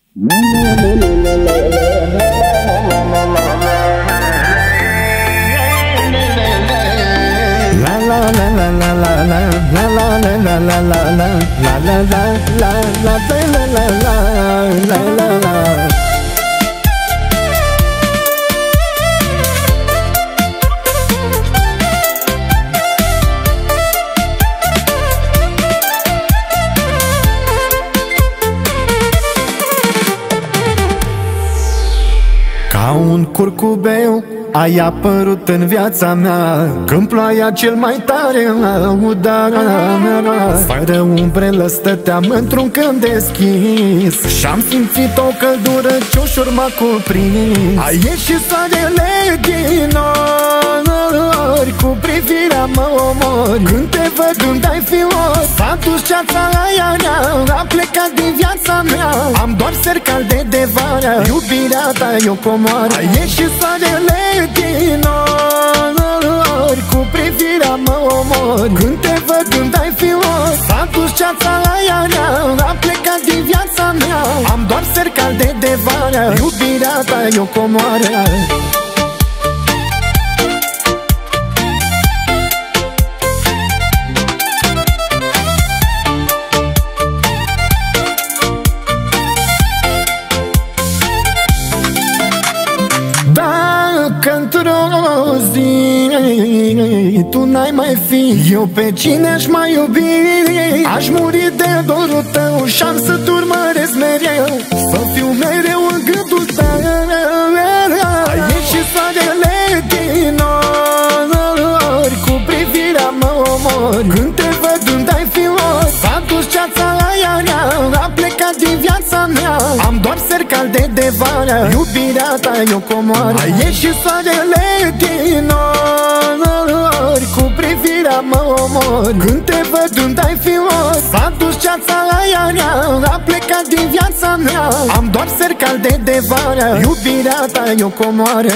Ca un curcubeu ai apărut în viața mea, când ploaia cel mai tare audea. Fără umbrelă stăteam într-un câmp deschis și-am simțit o căldură ce ușor m-a cuprins. A ieșit soarele din nori, cu privirea mă omori. Când te văd îmi dai fior, s-a dus ceața aia rea, a plecat din viața mea. Am doar sercal de vară, iubirea ta e o comoară. A ieșit soarele din nori, cu privirea mă omori. Când te văd îmi dai fior, s-a dus ceața aia rea, a plecat din viața mea. Am doar sercal de vară, iubirea ta e o comoară. Dacă într-o zi tu n-ai mai fi, eu pe cine aș mai iubi? Aș muri de dorul tău și-am să te urmăresc mereu, să fiu mereu în gândul tău. Ai ieșit soarele din nori, cu privirea mă omori. Când te văd îmi dai fior, s-a dus ceața aia rea, a plecat din viața mea. Am doar sercal de vară, iubirea ta e o comoară. Ai ieșit soarele din nori, cu privirea mă omori. Când te văd îmi dai fior, s-a dus ceața aia rea, a plecat din viața mea. Am doar sercal de vară, iubirea ta e o comoară.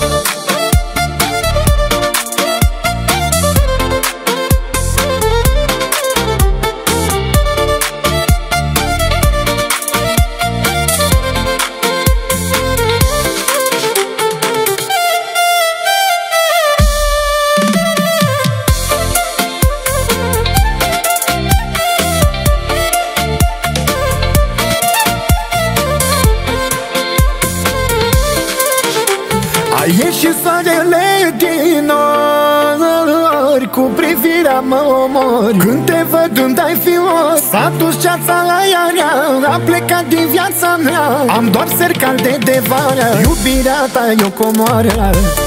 A ieșit soarele din nori, cu privirea mă omori. Când te văd îmi dai fior, s-a dus ceața aia rea, a plecat din viața mea. Am doar sercal de vară, iubirea ta e o comoară.